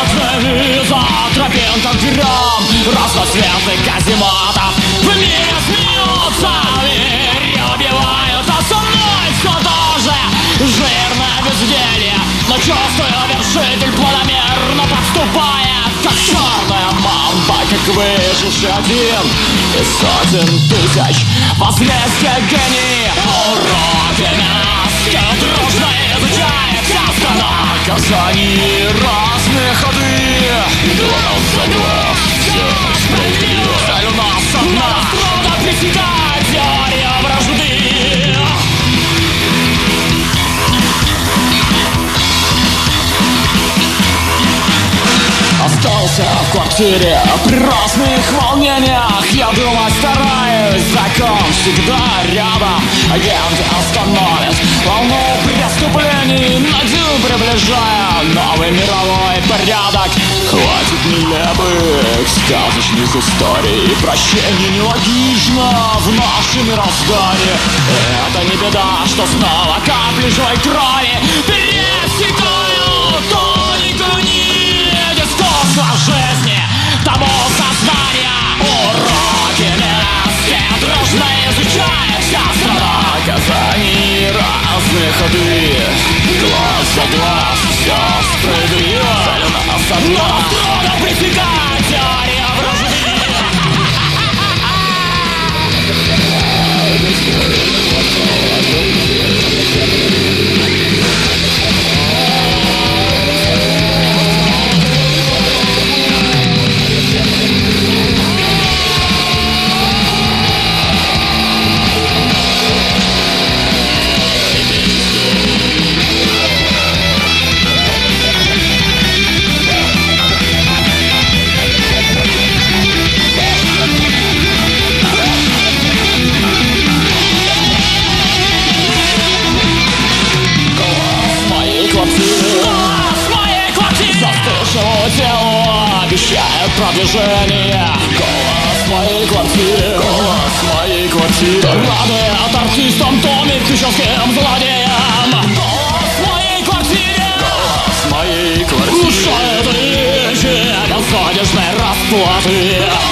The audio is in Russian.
Живи за тропинком гром разноцветных казематов. В мире смеются, мире убивают, а со мной все тоже жирное безделье. Но чувствую, вершитель планомерно подступает, как черная мамба, как выживший один из сотен тысяч. Возмездие гений уроки мяски дружно изучает вся страна. Наказаний разные ходы, глаз за глаз, все справедливо. Цель у нас одна, трудно пресекать теория вражды. Остался в квартире при разных волнениях. Я думать стараюсь, закон всегда рядом. Агент остановит волну преступлений, надежду приближая новый мировой порядок. Хватит нелепых сказочных историй, прощение нелогично в нашем мироздании. Это не беда, что снова капли живой крови пересекают тоненькую нить искусства жизни, тому сознания. Уроки мяски дружно изучает вся страна. Наказаний разные ходы, глаз за глаз, все справедливо. Цель у нас одна, трудно пресекать теория вражды. Обещает продвижение. Голос моей квартиры, голос моей квартиры. Рады от артистам Томи Фишерским злодеям. Голос моей квартиры, голос моей квартиры. Что это речи бесконечной расплаты?